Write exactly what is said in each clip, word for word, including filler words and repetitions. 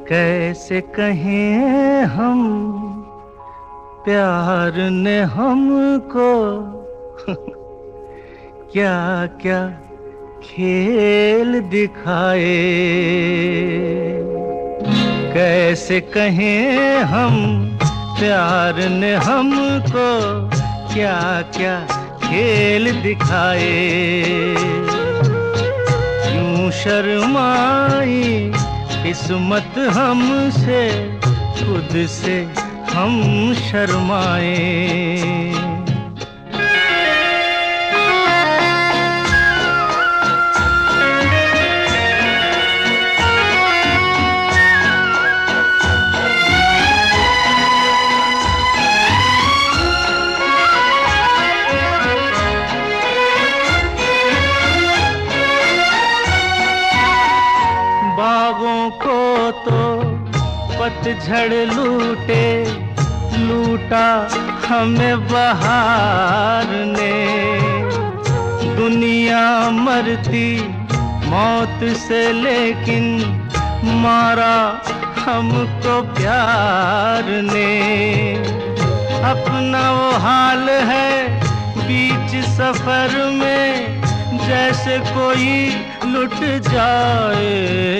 कैसे कहें हम प्यार ने हमको क्या क्या खेल दिखाए। कैसे कहें हम प्यार ने हमको क्या क्या खेल दिखाए। यूं शर्माई किस्मत हमसे, खुद से हम शर्माए। बागों को तो पतझड़ लूटे, लूटा हमें बहार ने। दुनिया मरती मौत से, लेकिन मारा हमको प्यार ने। अपना वो हाल है बीच सफर में, जैसे कोई लुट जाए।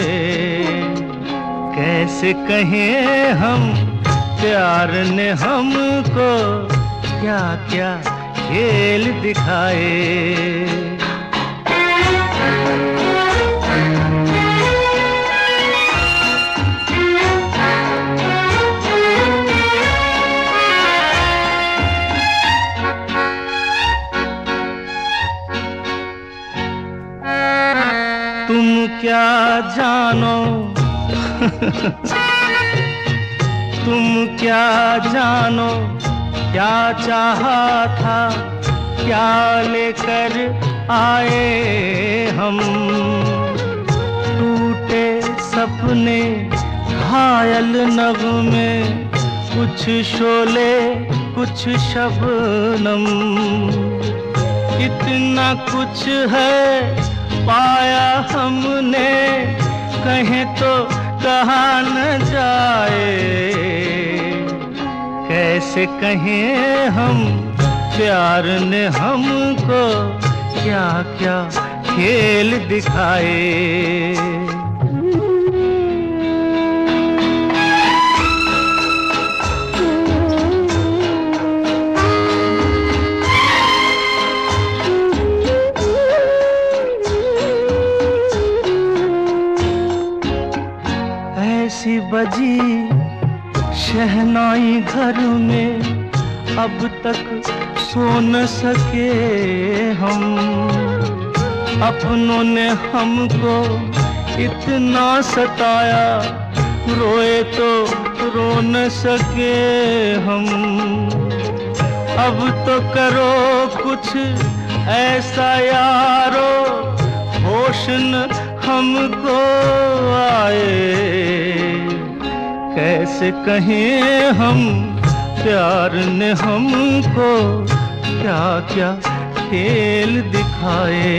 कैसे कहें हम प्यार ने हमको क्या क्या खेल दिखाए। तुम क्या जानो तुम क्या जानो क्या चाहा था, क्या लेकर आए हम। टूटे सपने घायल नगमे, कुछ शोले कुछ शबनम। इतना कुछ है पाया हमने, कहें तो कहा न जाए। कैसे कहें हम प्यार ने हमको क्या क्या खेल दिखाए। ऐसी बजी शहनाई घर में, अब तक सो न सके हम। अपनों ने हमको इतना सताया, रोए तो रो न सके हम। अब तो करो कुछ ऐसा यारो, होश न हमको आए। कैसे कहें हम प्यार ने हमको क्या क्या खेल दिखाए।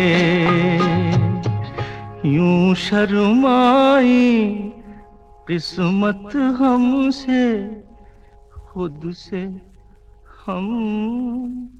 यूं शर्माई किस्मत हमसे, खुद से हम